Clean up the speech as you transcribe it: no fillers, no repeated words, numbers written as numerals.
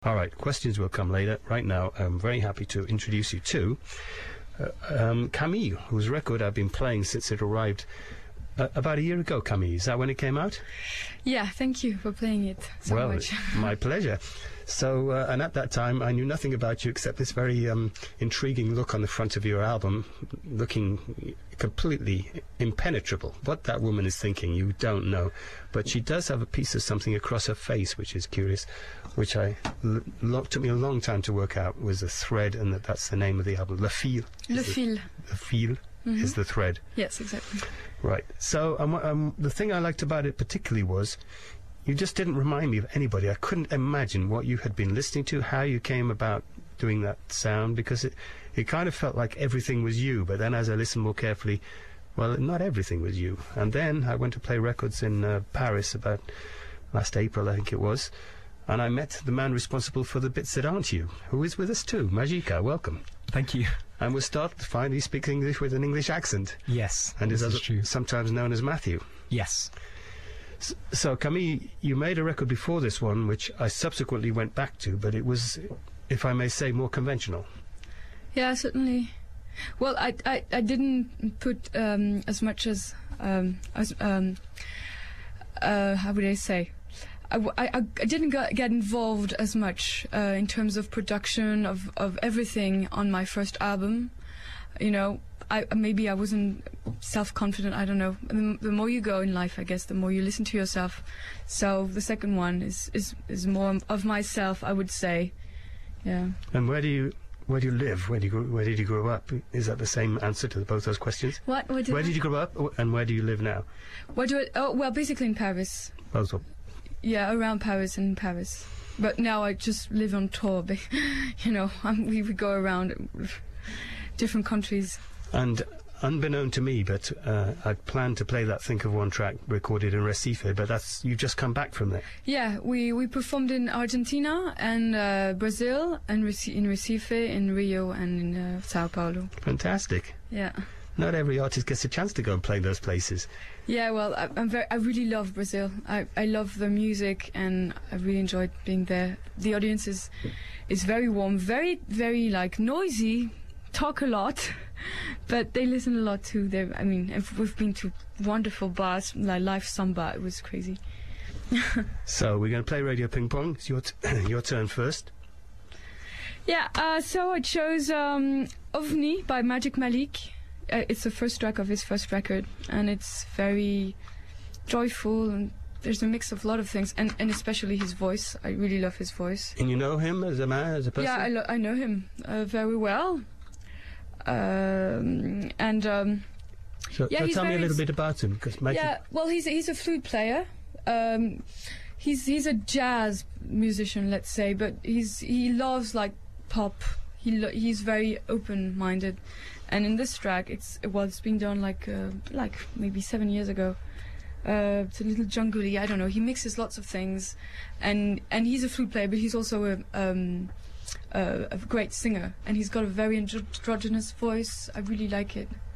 All right, questions will come later. Right now, I'm very happy to introduce you to Camille, whose record I've been playing since it arrived about a year ago. Camille, is that when it came out? Yeah, thank you for playing it so much. My pleasure. So, and at that time, I knew nothing about you except this very intriguing look on the front of your album, looking completely impenetrable. What that woman is thinking, you don't know. But she does have a piece of something across her face, which is curious, which took me a long time to work out was a thread, and that's the name of the album. Le Fil. Le Fil. Le Fil is the thread. Yes, exactly. Right. So the thing I liked about it particularly was you just didn't remind me of anybody. I couldn't imagine what you had been listening to, how you came about doing that sound, because it kind of felt like everything was you. But then as I listened more carefully, well, not everything was you. And then I went to play records in Paris about last April, I think it was, and I met the man responsible for the bits that aren't you, who is with us too. Majika, welcome. Thank you. And we'll start to finally speak English with an English accent. Yes, and this is true. Sometimes known as Matthew. Yes. So, Camille, you made a record before this one, which I subsequently went back to, but it was, if I may say, more conventional. Yeah, certainly. Well, I didn't put as much as how would I say? I didn't get involved as much in terms of production of everything on my first album. You know, maybe I wasn't self-confident, I don't know. The more you go in life, I guess, the more you listen to yourself. So the second one is more of myself, I would say. Yeah. And where do you live? Where did you grow up? Is that the same answer to both those questions? Where did you grow up, and where do you live now? Well, basically in Paris. Both of. Yeah, around Paris and in Paris. But now I just live on tour. You know, we go around different countries. And unbeknown to me, but I'd planned to play that Think of One track recorded in Recife, but you've just come back from there. Yeah, we performed in Argentina and Brazil, and in Recife, in Rio, and in Sao Paulo. Fantastic. Yeah. Not every artist gets a chance to go and play those places. Yeah, well, I really love Brazil. I love the music, and I really enjoyed being there. The audience is very warm, very, very noisy, talk a lot, but they listen a lot too. We've been to wonderful bars like Live Samba. It was crazy. So we're going to play Radio Ping Pong. It's your turn first. Yeah. So I chose OVNI by Magic Malik. It's the first track of his first record, and it's very joyful, and there's a mix of a lot of things, and especially his voice. I really love his voice. And you know him as a man, as a person? Yeah, I know him very well. So tell me a little bit about him, because well, he's a flute player. He's a jazz musician, let's say, but he loves pop. He's very open-minded, and in this track, it's been done like maybe 7 years ago. It's a little jungly, I don't know. He mixes lots of things, and he's a flute player, but he's also a great singer, and he's got a very androgynous voice. I really like it.